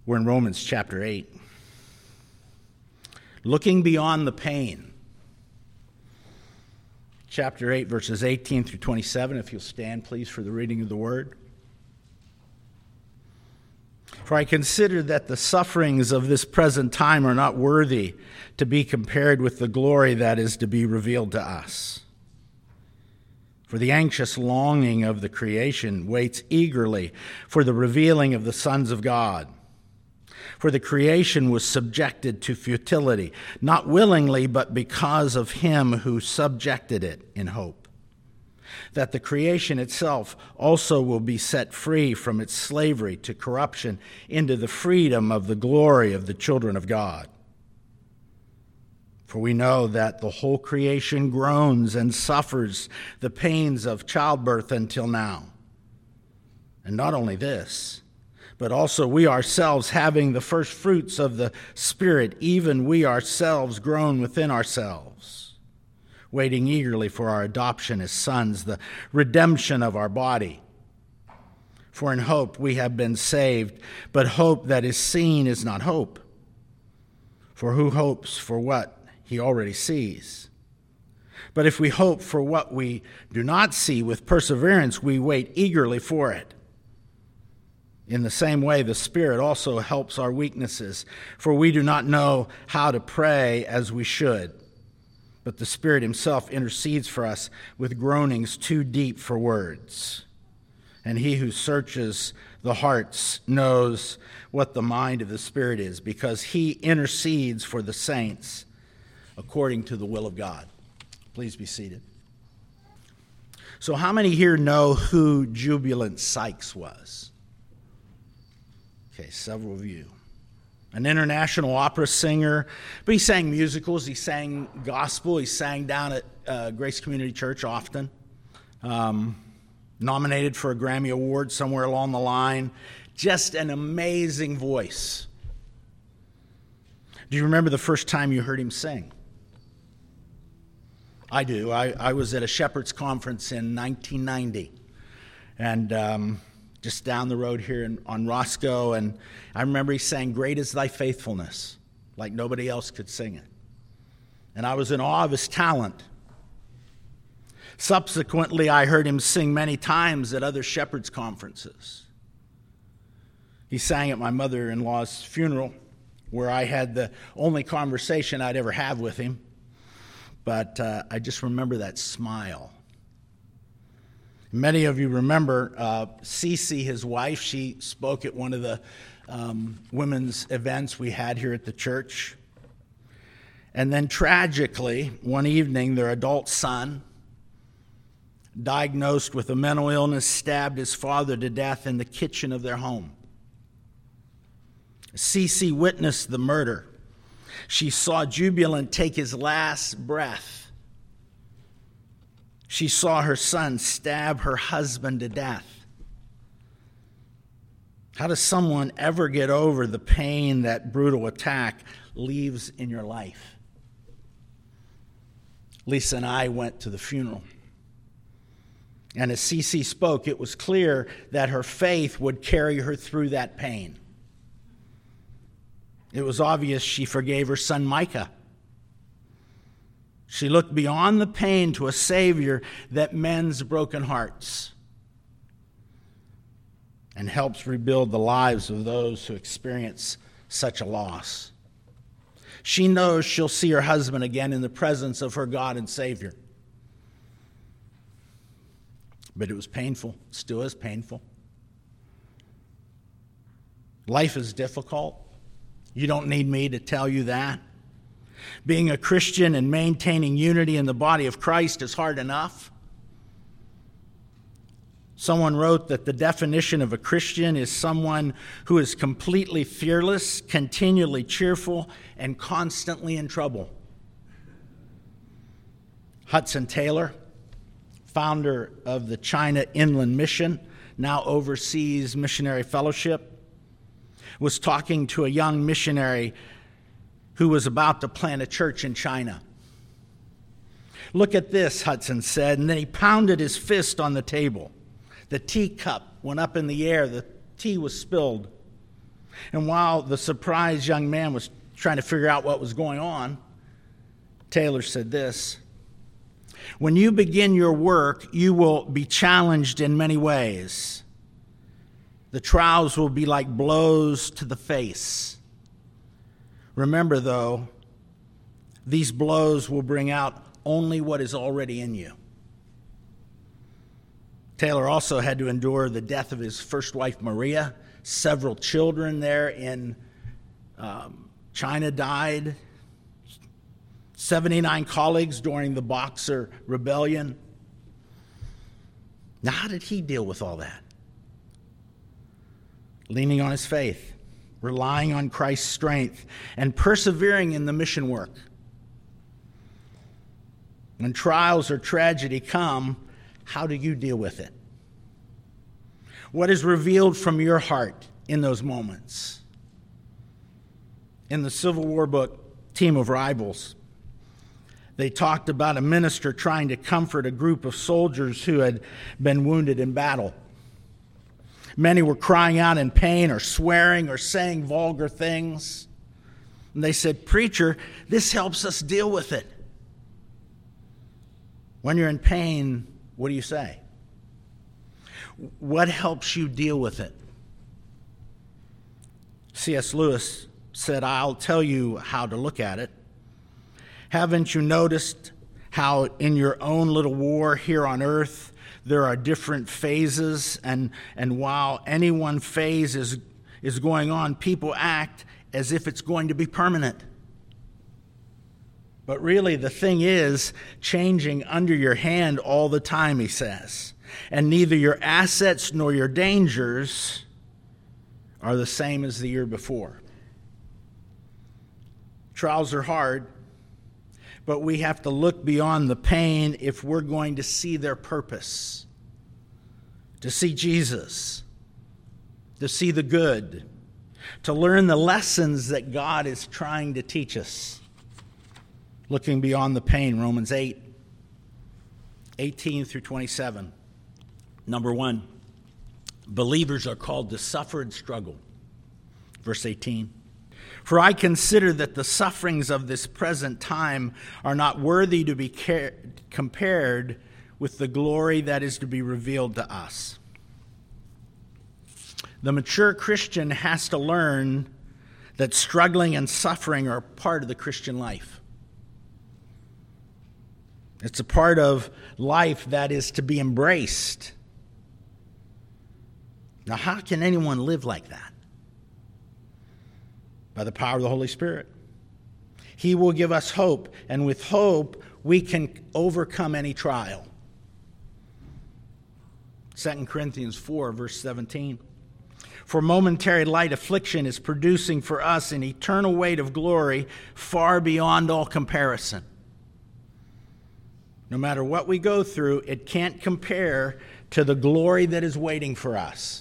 We're in Romans chapter 8. Looking beyond the pain. Chapter 8, verses 18 through 27. If you'll stand, please, for the reading of the word. For I consider that the sufferings of this present time are not worthy to be compared with the glory that is to be revealed to us. For the anxious longing of the creation waits eagerly for the revealing of the sons of God. For the creation was subjected to futility, not willingly, but because of him who subjected it in hope, that the creation itself also will be set free from its slavery to corruption into the freedom of the glory of the children of God. For we know that the whole creation groans and suffers the pains of childbirth until now. And not only this, but also we ourselves, having the first fruits of the Spirit, even we ourselves groan within ourselves, waiting eagerly for our adoption as sons, the redemption of our body. For in hope we have been saved, but hope that is seen is not hope. For who hopes for what he already sees? But if we hope for what we do not see with perseverance, we wait eagerly for it. In the same way, the Spirit also helps our weaknesses, for we do not know how to pray as we should. But the Spirit himself intercedes for us with groanings too deep for words. And he who searches the hearts knows what the mind of the Spirit is, because he intercedes for the saints according to the will of God. Please be seated. So how many here know who Jubilant Sykes was? Okay, several of you. An international opera singer, but he sang musicals, he sang gospel, he sang down at Grace Community Church often. Nominated for a Grammy Award somewhere along the line. Just an amazing voice. Do you remember the first time you heard him sing? I do. I was at a Shepherd's Conference in 1990. And just down the road here on Roscoe, and I remember he sang "Great is Thy Faithfulness" like nobody else could sing it. And I was in awe of his talent. Subsequently, I heard him sing many times at other Shepherd's Conferences. He sang at my mother-in-law's funeral, where I had the only conversation I'd ever have with him. But I just remember that smile. Many of you remember Cece, his wife. She spoke at one of the women's events we had here at the church. And then tragically, one evening, their adult son, diagnosed with a mental illness, stabbed his father to death in the kitchen of their home. Cece witnessed the murder. She saw Jubilant take his last breath. She saw her son stab her husband to death. How does someone ever get over the pain that brutal attack leaves in your life? Lisa and I went to the funeral. And as Cece spoke, it was clear that her faith would carry her through that pain. It was obvious she forgave her son Micah. She looked beyond the pain to a Savior that mends broken hearts and helps rebuild the lives of those who experience such a loss. She knows she'll see her husband again in the presence of her God and Savior. But it was painful. It still is painful. Life is difficult. You don't need me to tell you that. Being a Christian and maintaining unity in the body of Christ is hard enough. Someone wrote that the definition of a Christian is someone who is completely fearless, continually cheerful, and constantly in trouble. Hudson Taylor, founder of the China Inland Mission, now oversees Missionary Fellowship, was talking to a young missionary who was about to plant a church in China. "Look at this," Hudson said, and then he pounded his fist on the table. The teacup went up in the air. The tea was spilled. And while the surprised young man was trying to figure out what was going on, Taylor said this: "When you begin your work, you will be challenged in many ways. The trials will be like blows to the face. Remember, though, these blows will bring out only what is already in you." Taylor also had to endure the death of his first wife, Maria. Several children there in China died. 79 colleagues during the Boxer Rebellion. Now, how did he deal with all that? Leaning on his faith, relying on Christ's strength, and persevering in the mission work. When trials or tragedy come, how do you deal with it? What is revealed from your heart in those moments? In the Civil War book, Team of Rivals, they talked about a minister trying to comfort a group of soldiers who had been wounded in battle. Many were crying out in pain or swearing or saying vulgar things. And they said, "Preacher, this helps us deal with it." When you're in pain, what do you say? What helps you deal with it? C.S. Lewis said, "I'll tell you how to look at it. Haven't you noticed how in your own little war here on earth there are different phases, and while any one phase is going on, people act as if it's going to be permanent. But really the thing is changing under your hand all the time," he says. "And neither your assets nor your dangers are the same as the year before." Trials are hard, but we have to look beyond the pain if we're going to see their purpose, to see Jesus, to see the good, to learn the lessons that God is trying to teach us. Looking beyond the pain, Romans 8:18 through 27. Number 1, believers are called to suffer and struggle. Verse 18. "For I consider that the sufferings of this present time are not worthy to be compared with the glory that is to be revealed to us." The mature Christian has to learn that struggling and suffering are part of the Christian life. It's a part of life that is to be embraced. Now, how can anyone live like that? By the power of the Holy Spirit. He will give us hope, and with hope, we can overcome any trial. 2 Corinthians 4, verse 17. "For momentary light affliction is producing for us an eternal weight of glory far beyond all comparison." No matter what we go through, it can't compare to the glory that is waiting for us.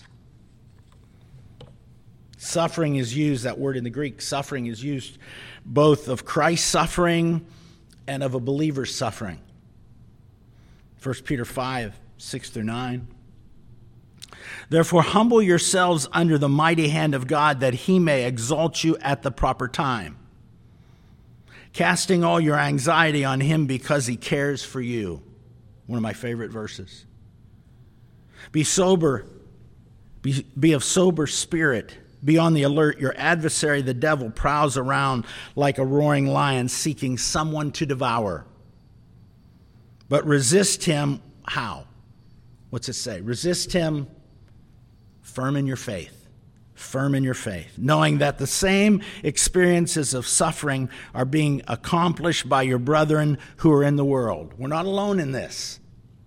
Suffering is used, that word in the Greek, suffering is used both of Christ's suffering and of a believer's suffering. 1 Peter 5, 6 through 9. "Therefore humble yourselves under the mighty hand of God, that he may exalt you at the proper time, casting all your anxiety on him because he cares for you." One of my favorite verses. "Be sober, be of sober spirit. Be on the alert. Your adversary, the devil, prowls around like a roaring lion seeking someone to devour. But resist him." How? What's it say? Resist him firm in your faith. Firm in your faith. "Knowing that the same experiences of suffering are being accomplished by your brethren who are in the world." We're not alone in this.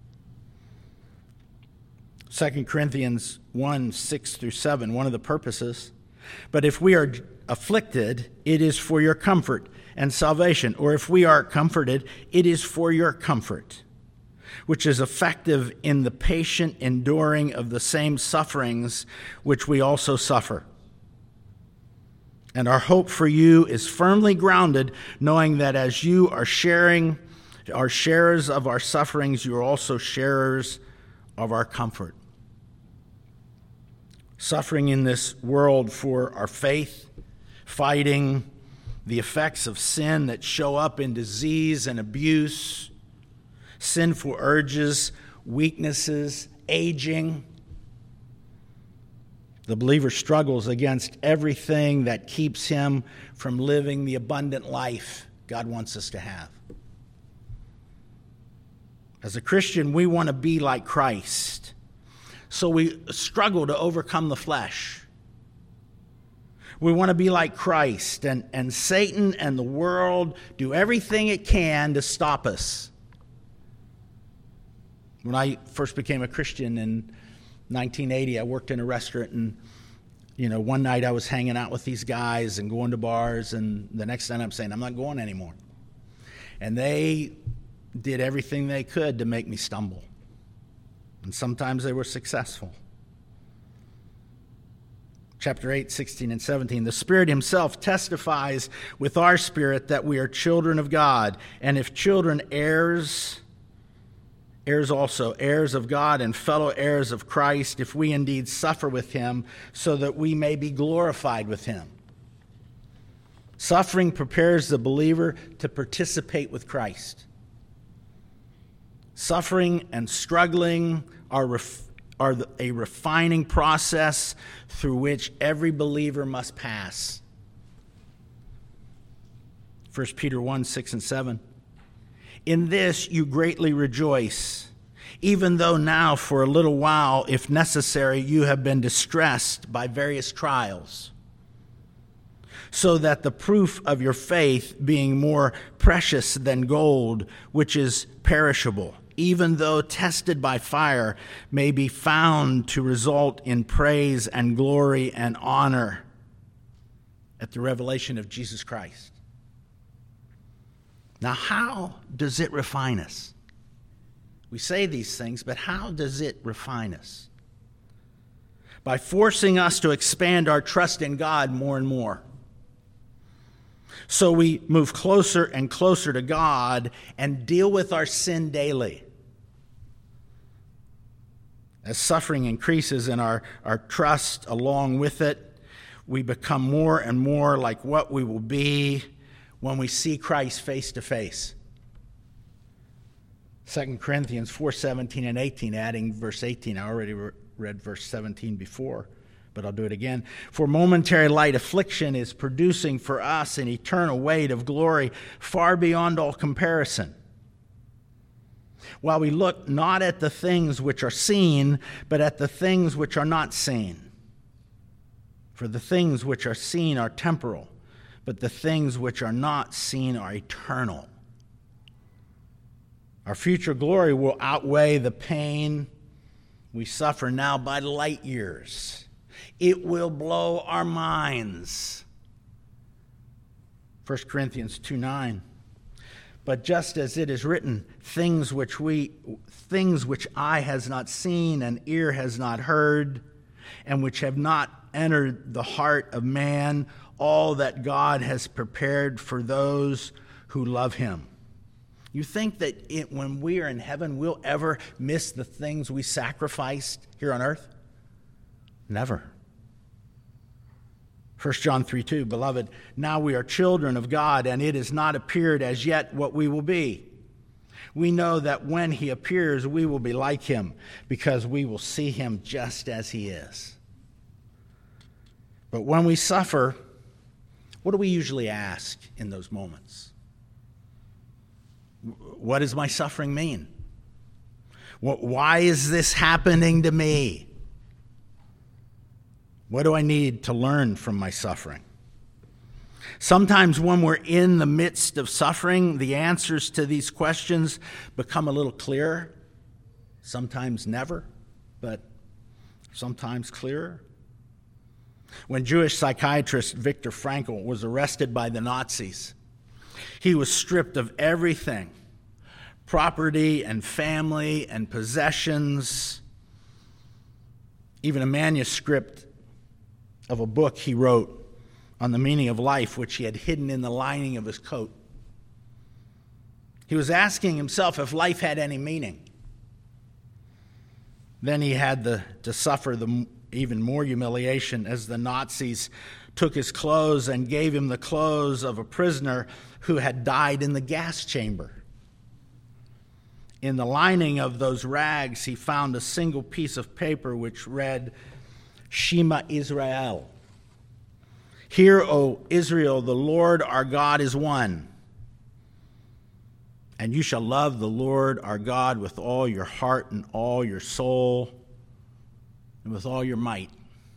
2 Corinthians 1, 6 through 7, one of the purposes. "But if we are afflicted, it is for your comfort and salvation. Or if we are comforted, it is for your comfort, which is effective in the patient enduring of the same sufferings which we also suffer. And our hope for you is firmly grounded, knowing that as you are sharers of our sufferings, you are also sharers of our comfort." Suffering in this world for our faith, fighting the effects of sin that show up in disease and abuse, sinful urges, weaknesses, aging. The believer struggles against everything that keeps him from living the abundant life God wants us to have. As a Christian, we want to be like Christ. So we struggle to overcome the flesh. We want to be like Christ, and Satan and the world do everything it can to stop us. When I first became a Christian in 1980, I worked in a restaurant, and one night I was hanging out with these guys and going to bars, and the next night I'm saying, I'm not going anymore. And they did everything they could to make me stumble. And sometimes they were successful. Chapter 8, 16 and 17. The Spirit himself testifies with our spirit that we are children of God. And if children, heirs also, heirs of God and fellow heirs of Christ, if we indeed suffer with him, so that we may be glorified with him. Suffering prepares the believer to participate with Christ. Suffering and struggling are a refining process through which every believer must pass. 1 Peter 1, 6 and 7. In this you greatly rejoice, even though now for a little while, if necessary, you have been distressed by various trials, so that the proof of your faith, being more precious than gold, which is perishable, even though tested by fire, may be found to result in praise and glory and honor at the revelation of Jesus Christ. Now, how does it refine us? We say these things, but how does it refine us? By forcing us to expand our trust in God more and more. So we move closer and closer to God and deal with our sin daily. As suffering increases and our trust along with it, we become more and more like what we will be when we see Christ face to face. 2 Corinthians 4, 17 and 18, adding verse 18. I already read verse 17 before, but I'll do it again. For momentary light affliction is producing for us an eternal weight of glory far beyond all comparison. While we look not at the things which are seen, but at the things which are not seen. For the things which are seen are temporal, but the things which are not seen are eternal. Our future glory will outweigh the pain we suffer now by light years. It will blow our minds. 1 Corinthians 2:9. But just as it is written, things which eye has not seen and ear has not heard, and which have not entered the heart of man, all that God has prepared for those who love him. You think that when we are in heaven, we'll ever miss the things we sacrificed here on earth? Never. 1 John 3:2, Beloved, now we are children of God, and it has not appeared as yet what we will be. We know that when he appears, we will be like him, because we will see him just as he is. But when we suffer, what do we usually ask in those moments? What does my suffering mean? Why is this happening to me? What do I need to learn from my suffering? Sometimes when we're in the midst of suffering, the answers to these questions become a little clearer. Sometimes never, but sometimes clearer. When Jewish psychiatrist Viktor Frankl was arrested by the Nazis, he was stripped of everything, property and family and possessions, even a manuscript of a book he wrote on the meaning of life, which he had hidden in the lining of his coat. He was asking himself if life had any meaning. Then he had to suffer the even more humiliation as the Nazis took his clothes and gave him the clothes of a prisoner who had died in the gas chamber. In the lining of those rags, he found a single piece of paper which read, Shema Israel. Hear, O Israel, the Lord our God is one. And you shall love the Lord our God with all your heart and all your soul and with all your might.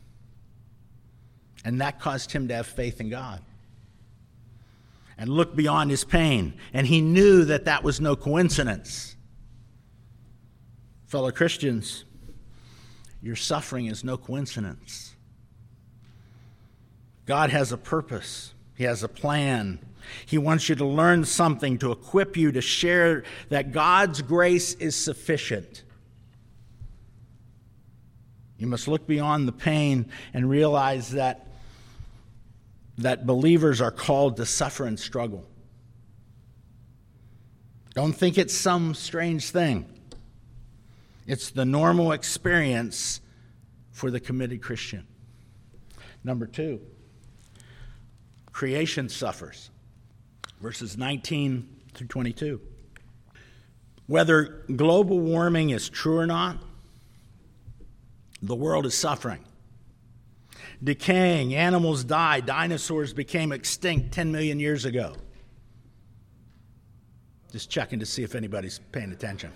And that caused him to have faith in God and look beyond his pain. And he knew that that was no coincidence. Fellow Christians, your suffering is no coincidence. God has a purpose. He has a plan. He wants you to learn something to equip you to share that God's grace is sufficient. You must look beyond the pain and realize that believers are called to suffer and struggle. Don't think it's some strange thing. It's the normal experience for the committed Christian. Number 2, creation suffers. Verses 19 through 22. Whether global warming is true or not, the world is suffering. Decaying, animals die, dinosaurs became extinct 10 million years ago. Just checking to see if anybody's paying attention.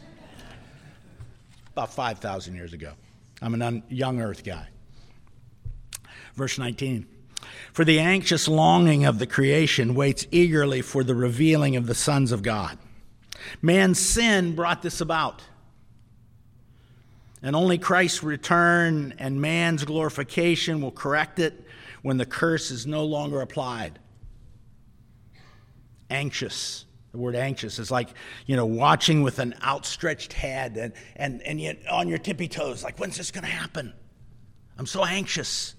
About 5,000 years ago. I'm a young earth guy. Verse 19. For the anxious longing of the creation waits eagerly for the revealing of the sons of God. Man's sin brought this about. And only Christ's return and man's glorification will correct it when the curse is no longer applied. Anxious. The word anxious is like, watching with an outstretched head and yet on your tippy toes, like, when's this going to happen? I'm so anxious.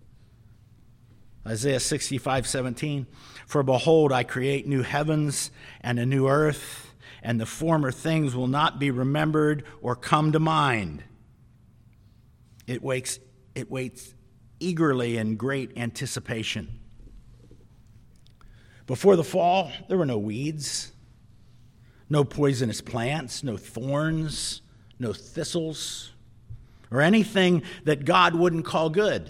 Isaiah 65:17, for behold, I create new heavens and a new earth, and the former things will not be remembered or come to mind. It waits eagerly in great anticipation. Before the fall, there were no weeds, no poisonous plants, no thorns, no thistles, or anything that God wouldn't call good.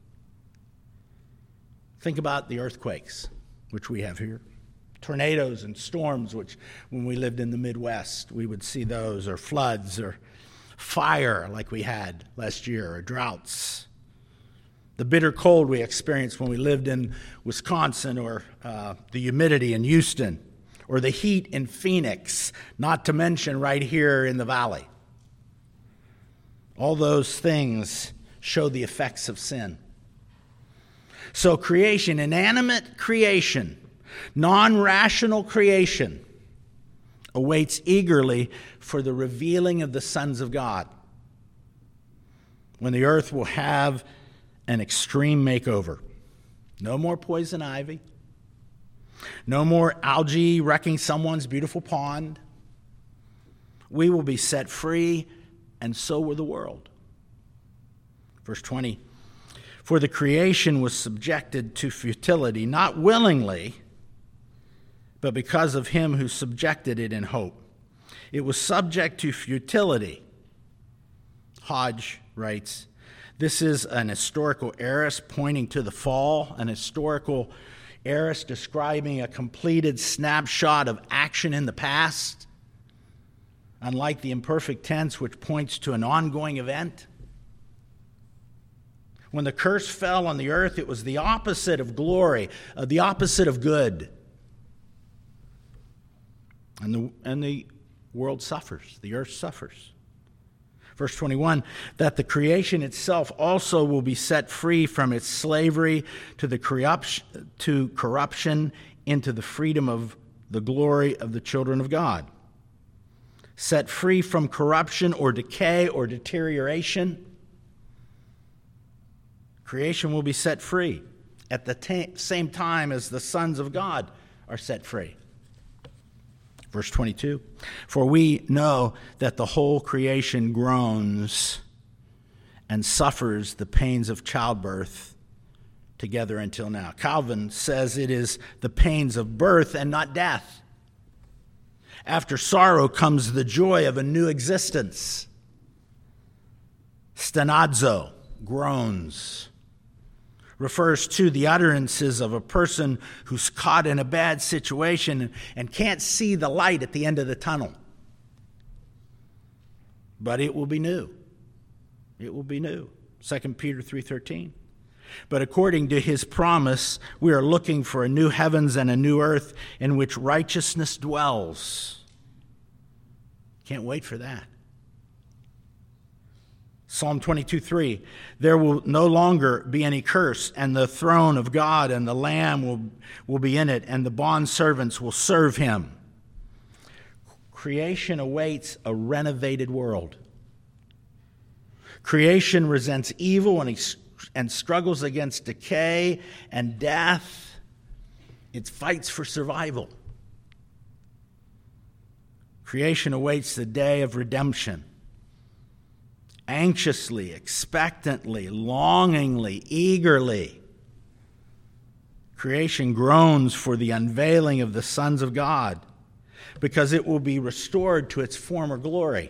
Think about the earthquakes, which we have here. Tornadoes and storms, which when we lived in the Midwest, we would see those, or floods, or fire like we had last year, or droughts. The bitter cold we experienced when we lived in Wisconsin, or the humidity in Houston, or the heat in Phoenix, not to mention right here in the valley. All those things show the effects of sin. So creation, inanimate creation, non-rational creation, awaits eagerly for the revealing of the sons of God, when the earth will have an extreme makeover. No more poison ivy. No more algae wrecking someone's beautiful pond. We will be set free, and so will the world. Verse 20. For the creation was subjected to futility, not willingly, but because of him who subjected it in hope. It was subject to futility. Hodge writes, this is an historical aorist pointing to the fall, an historical aorist describing a completed snapshot of action in the past, unlike the imperfect tense which points to an ongoing event. When the curse fell on the earth, it was the opposite of glory, the opposite of good. And the world suffers, the earth suffers. Verse 21, that the creation itself also will be set free from its slavery to corruption into the freedom of the glory of the children of God. Set free from corruption or decay or deterioration. Creation will be set free at the same time as the sons of God are set free. Verse 22, for we know that the whole creation groans and suffers the pains of childbirth together until now. Calvin says it is the pains of birth and not death. After sorrow comes the joy of a new existence. Stenazo, groans, refers to the utterances of a person who's caught in a bad situation and can't see the light at the end of the tunnel. But it will be new. It will be new. 2 Peter 3:13. But according to his promise, we are looking for a new heavens and a new earth in which righteousness dwells. Can't wait for that. Psalm 22:3, there will no longer be any curse, and the throne of God and the Lamb will be in it, and the bondservants will serve him. Creation awaits a renovated world. Creation resents evil and struggles against decay and death. It fights for survival. Creation awaits the day of redemption. Anxiously, expectantly, longingly, eagerly. Creation groans for the unveiling of the sons of God, because it will be restored to its former glory,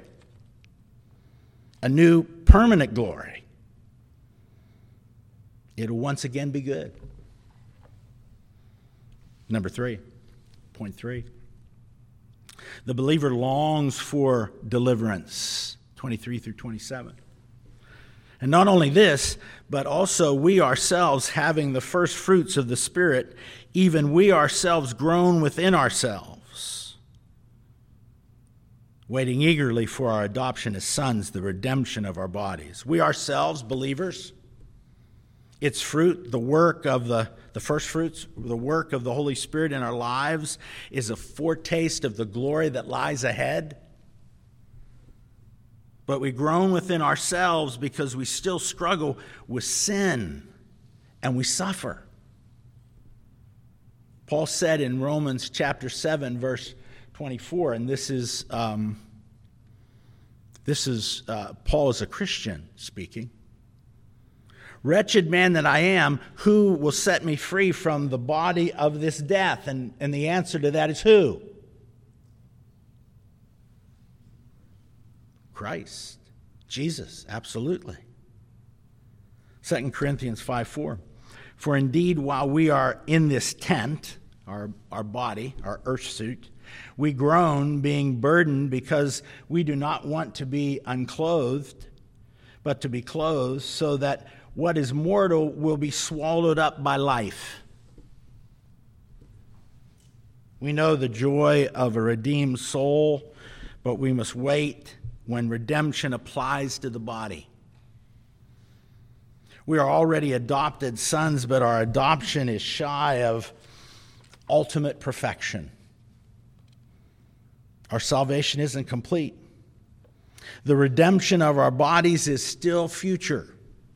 a new permanent glory. It will once again be good. Number 3, point 3. The believer longs for deliverance, 23 through 27. And not only this, but also we ourselves having the first fruits of the Spirit, even we ourselves groan within ourselves, waiting eagerly for our adoption as sons, the redemption of our bodies. We ourselves, believers, its fruit, the work of the first fruits, the work of the Holy Spirit in our lives, is a foretaste of the glory that lies ahead. But we groan within ourselves because we still struggle with sin and we suffer. Paul said in Romans chapter 7, verse 24, and this is Paul as a Christian speaking. Wretched man that I am, who will set me free from the body of this death? And the answer to that is who? Christ. Jesus, absolutely. 2 Corinthians 5:4. For indeed, while we are in this tent, our body, our earth suit, we groan, being burdened, because we do not want to be unclothed, but to be clothed, so that what is mortal will be swallowed up by life. We know the joy of a redeemed soul, but we must wait when redemption applies to the body. We are already adopted sons, but our adoption is shy of ultimate perfection. Our salvation isn't complete. The redemption of our bodies is still future.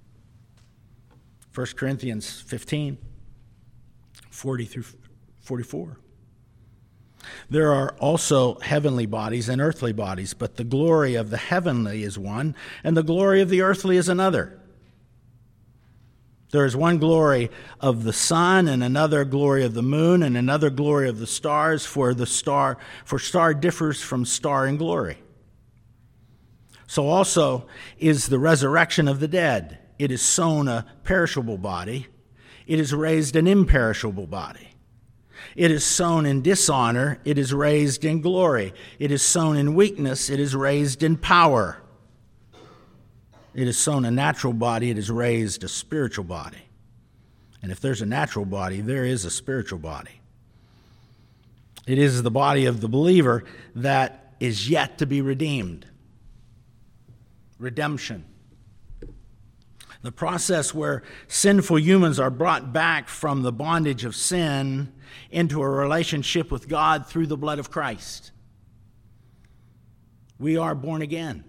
1 Corinthians 15, 40 through 44. There are also heavenly bodies and earthly bodies, but the glory of the heavenly is one, and the glory of the earthly is another. There is one glory of the sun, and another glory of the moon, and another glory of the stars, for star differs from star in glory. So also is the resurrection of the dead. It is sown a perishable body. It is raised an imperishable body. It is sown in dishonor. It is raised in glory. It is sown in weakness. It is raised in power. It is sown a natural body. It is raised a spiritual body. And if there's a natural body, there is a spiritual body. It is the body of the believer that is yet to be redeemed. Redemption. The process where sinful humans are brought back from the bondage of sin into a relationship with God through the blood of Christ. We are born again.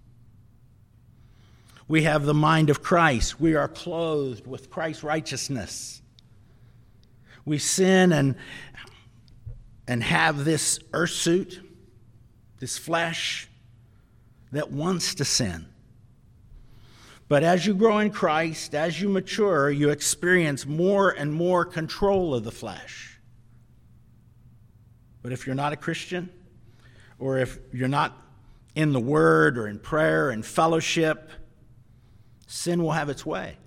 We have the mind of Christ. We are clothed with Christ's righteousness. We sin and have this earth suit, this flesh that wants to sin. But as you grow in Christ, as you mature, you experience more and more control of the flesh. But if you're not a Christian, or if you're not in the Word or in prayer and fellowship, sin will have its way.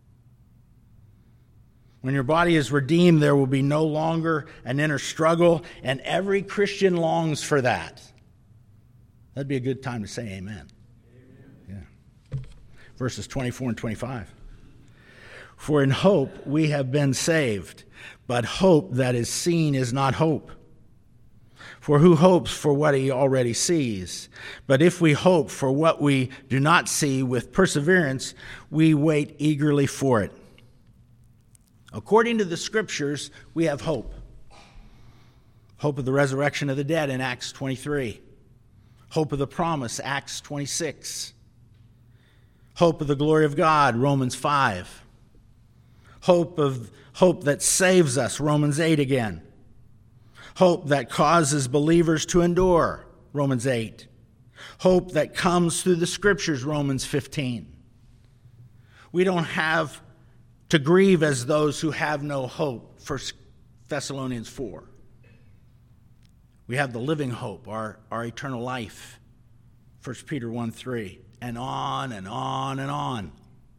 When your body is redeemed, there will be no longer an inner struggle, and every Christian longs for that. That'd be a good time to say amen. Yeah. Verses 24 and 25. For in hope we have been saved, but hope that is seen is not hope. For who hopes for what he already sees? But if we hope for what we do not see with perseverance, we wait eagerly for it. According to the Scriptures, we have hope. Hope of the resurrection of the dead in Acts 23. Hope of the promise, Acts 26. Hope of the glory of God, Romans 5. Hope that saves us, Romans 8 again. Hope that causes believers to endure, Romans 8. Hope that comes through the Scriptures, Romans 15. We don't have to grieve as those who have no hope, 1 Thessalonians 4. We have the living hope, our eternal life, 1 Peter 1:3, and on and on and on.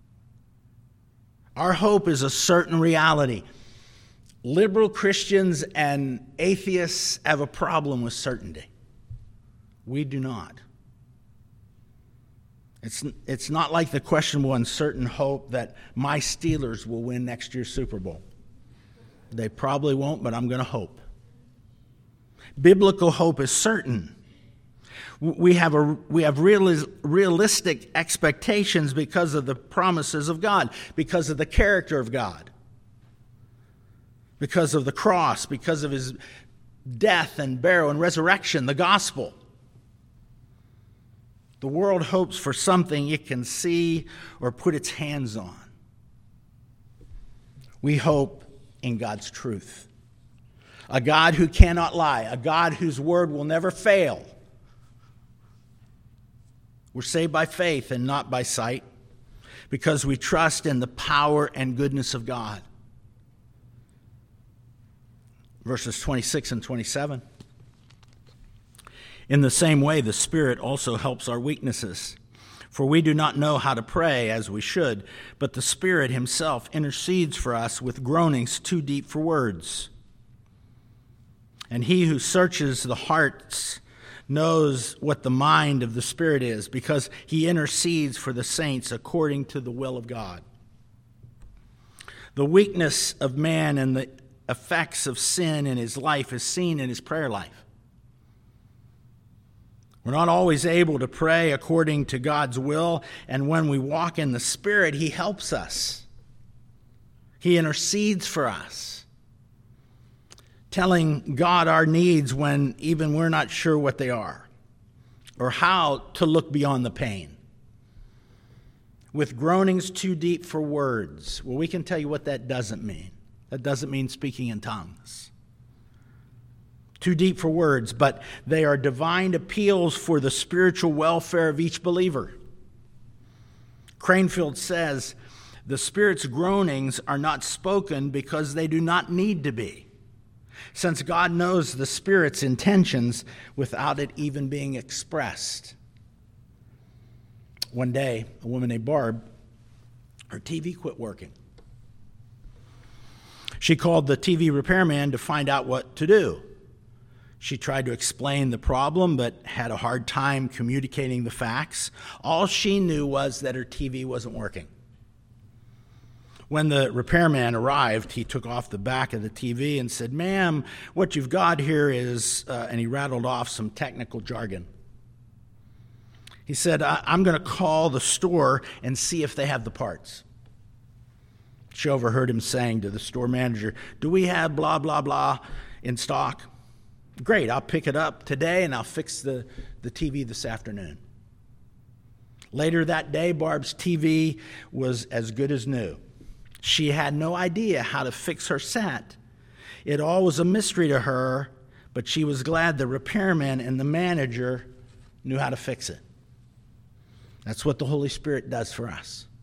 Our hope is a certain reality. Liberal Christians and atheists have a problem with certainty. We do not. It's not like the questionable uncertain hope that my Steelers will win next year's Super Bowl. They probably won't, but I'm going to hope. Biblical hope is certain. We have realistic expectations because of the promises of God, because of the character of God, because of the cross, because of his death and burial and resurrection, the gospel. The world hopes for something it can see or put its hands on. We hope in God's truth. A God who cannot lie, a God whose word will never fail. We're saved by faith and not by sight because we trust in the power and goodness of God. Verses 26 and 27. In the same way, the Spirit also helps our weaknesses. For we do not know how to pray as we should, but the Spirit himself intercedes for us with groanings too deep for words. And he who searches the hearts knows what the mind of the Spirit is, because he intercedes for the saints according to the will of God. The weakness of man and the effects of sin in his life is seen in his prayer life. We're not always able to pray according to God's will, and when we walk in the Spirit, he helps us. He intercedes for us, telling God our needs when even we're not sure what they are, or how to look beyond the pain. With groanings too deep for words. Well, we can tell you what that doesn't mean. That doesn't mean speaking in tongues. Too deep for words, but they are divine appeals for the spiritual welfare of each believer. Cranfield says, the Spirit's groanings are not spoken because they do not need to be, since God knows the Spirit's intentions without it even being expressed. One day, a woman named Barb, her TV quit working. She called the TV repairman to find out what to do. She tried to explain the problem, but had a hard time communicating the facts. All she knew was that her TV wasn't working. When the repairman arrived, he took off the back of the TV and said, "Ma'am, what you've got here is," and he rattled off some technical jargon. He said, "I'm going to call the store and see if they have the parts." She overheard him saying to the store manager, "Do we have blah, blah, blah in stock?" "Great, I'll pick it up today and I'll fix the TV this afternoon." Later that day, Barb's TV was as good as new. She had no idea how to fix her set. It all was a mystery to her, but she was glad the repairman and the manager knew how to fix it. That's what the Holy Spirit does for us.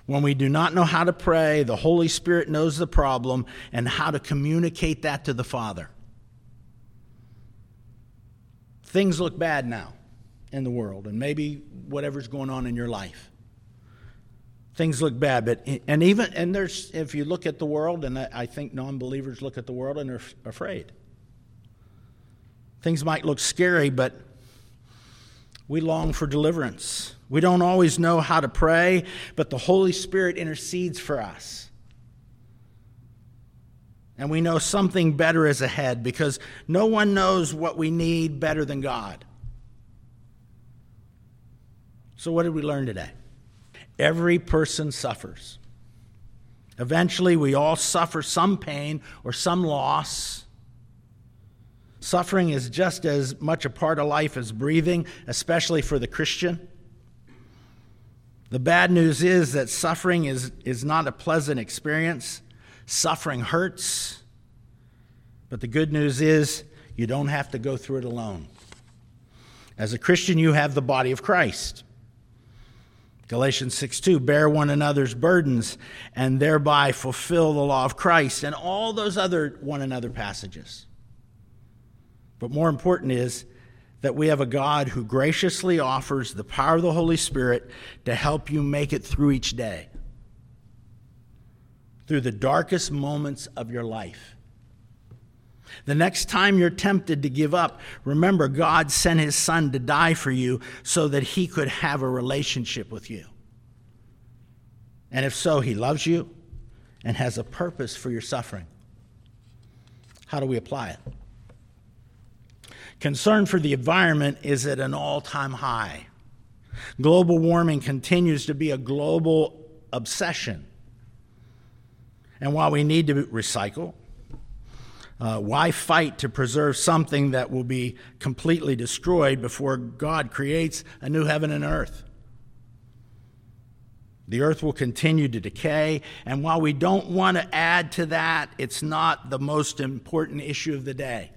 When we do not know how to pray, the Holy Spirit knows the problem and how to communicate that to the Father. Things look bad now in the world, and maybe whatever's going on in your life. Things look bad, but there's, if you look at the world, and I think non-believers look at the world and are afraid. Things might look scary, but we long for deliverance. We don't always know how to pray, but the Holy Spirit intercedes for us. And we know something better is ahead because no one knows what we need better than God. So what did we learn today? Every person suffers. Eventually, we all suffer some pain or some loss. Suffering is just as much a part of life as breathing, especially for the Christian. The bad news is that suffering is not a pleasant experience. Suffering hurts. But the good news is you don't have to go through it alone. As a Christian, you have the body of Christ. Galatians 6:2, bear one another's burdens and thereby fulfill the law of Christ, and all those other one another passages. But more important is that we have a God who graciously offers the power of the Holy Spirit to help you make it through each day, through the darkest moments of your life. The next time you're tempted to give up, remember God sent his Son to die for you so that he could have a relationship with you. And if so, he loves you and has a purpose for your suffering. How do we apply it? Concern for the environment is at an all-time high. Global warming continues to be a global obsession. And while we need to recycle, why fight to preserve something that will be completely destroyed before God creates a new heaven and earth? The earth will continue to decay, and while we don't want to add to that, it's not the most important issue of the day.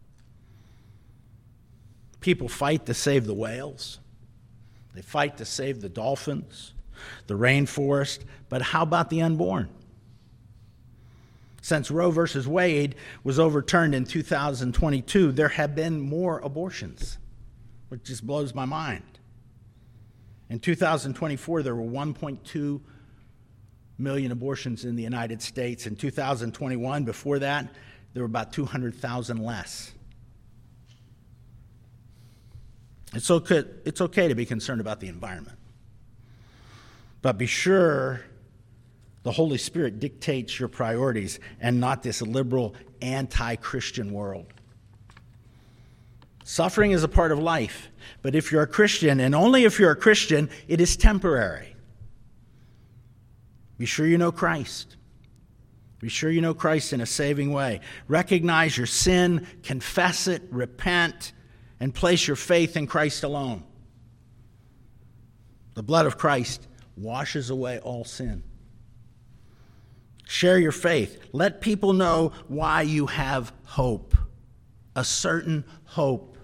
People fight to save the whales. They fight to save the dolphins, the rainforest, but how about the unborn? Since Roe versus Wade was overturned in 2022, there have been more abortions, which just blows my mind. In 2024, there were 1.2 million abortions in the United States. In 2021, before that, there were about 200,000 less. It's okay to be concerned about the environment. But be sure the Holy Spirit dictates your priorities and not this liberal, anti-Christian world. Suffering is a part of life, but if you're a Christian, and only if you're a Christian, it is temporary. Be sure you know Christ. Be sure you know Christ in a saving way. Recognize your sin, confess it, repent, and place your faith in Christ alone. The blood of Christ washes away all sin. Share your faith. Let people know why you have hope, a certain hope.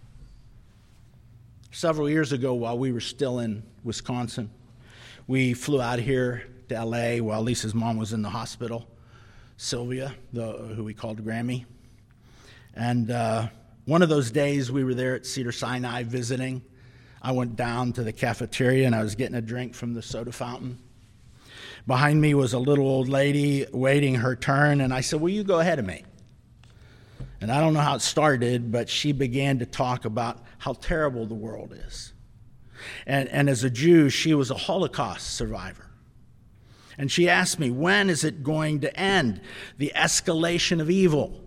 Several years ago, while we were still in Wisconsin, we flew out here to L.A. while Lisa's mom was in the hospital, Sylvia, who we called Grammy. And one of those days we were there at Cedars-Sinai visiting. I went down to the cafeteria and I was getting a drink from the soda fountain. Behind me was a little old lady waiting her turn, and I said, "Will you go ahead of me?" And I don't know how it started, but she began to talk about how terrible the world is. And as a Jew, she was a Holocaust survivor. And she asked me, when is it going to end, the escalation of evil?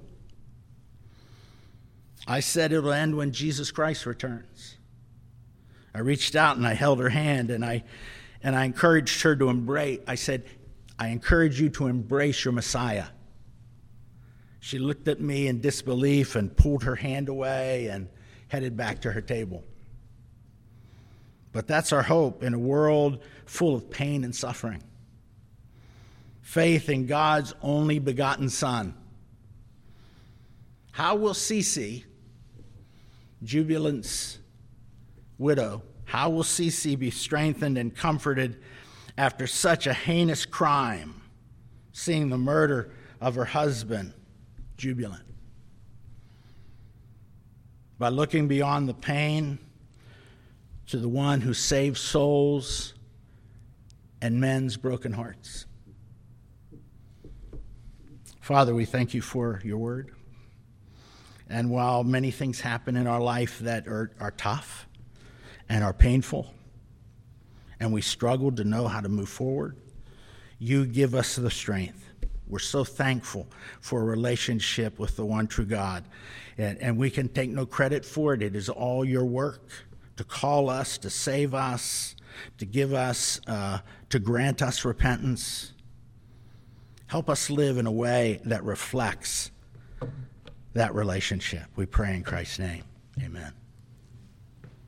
I said it'll end when Jesus Christ returns. I reached out and I held her hand and I encouraged her to embrace. I said, I encourage you to embrace your Messiah. She looked at me in disbelief and pulled her hand away and headed back to her table. But that's our hope in a world full of pain and suffering. Faith in God's only begotten Son. How will Cece, Jubilant's widow, how will Cece be strengthened and comforted after such a heinous crime, seeing the murder of her husband, jubilant. By looking beyond the pain to the one who saves souls and mends broken hearts. Father, we thank you for your word. And while many things happen in our life that are tough and are painful, and we struggle to know how to move forward, you give us the strength. We're so thankful for a relationship with the one true God. And we can take no credit for it. It is all your work to call us, to save us, to give us, to grant us repentance. Help us live in a way that reflects that relationship. We pray in Christ's name. Amen.